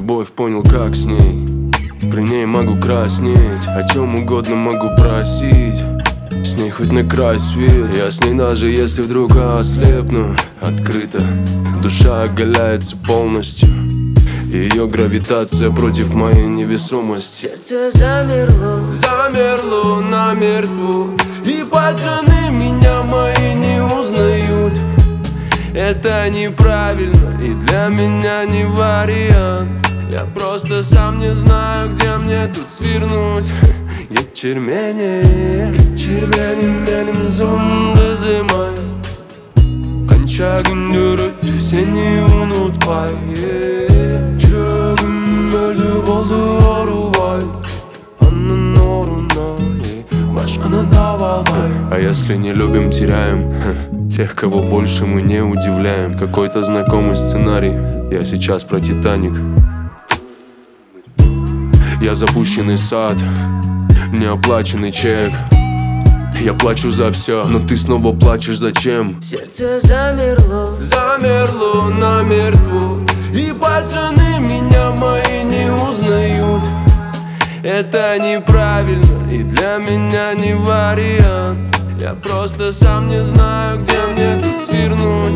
любовь, понял, как с ней. При ней могу краснеть, о чем угодно могу просить. С ней хоть на край свет, я с ней даже если вдруг ослепну. Открыто, душа оголяется полностью. Ее гравитация против моей невесомости. Сердце замерло, Замерло намертво, и пацаны меня мои не узнают. Это неправильно и для меня не вариант. Я просто сам не знаю, где мне тут svirnуть. Geçirmenim benim zonda zaman. Kança gündür öttü seni unutmay. Çögüm öldü oldu oruvay. Anın oruna başkana давалай. А если не любим, теряем тех, кого больше мы не удивляем. Какой-то знакомый сценарий. Я сейчас про Титаник. Я запущенный сад, неоплаченный чек. Я плачу за все, но ты снова плачешь зачем? сердце замерло, Замерло намертво, и пацаны меня мои не узнают. Это неправильно и для меня не вариант. Я просто сам не знаю, где мне тут svirnуть.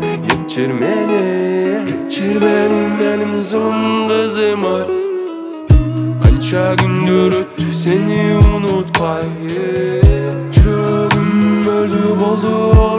Geçirmenim benim zonda zaman. Kança gündür öttü seni unutmay. Çögüm öldü oldu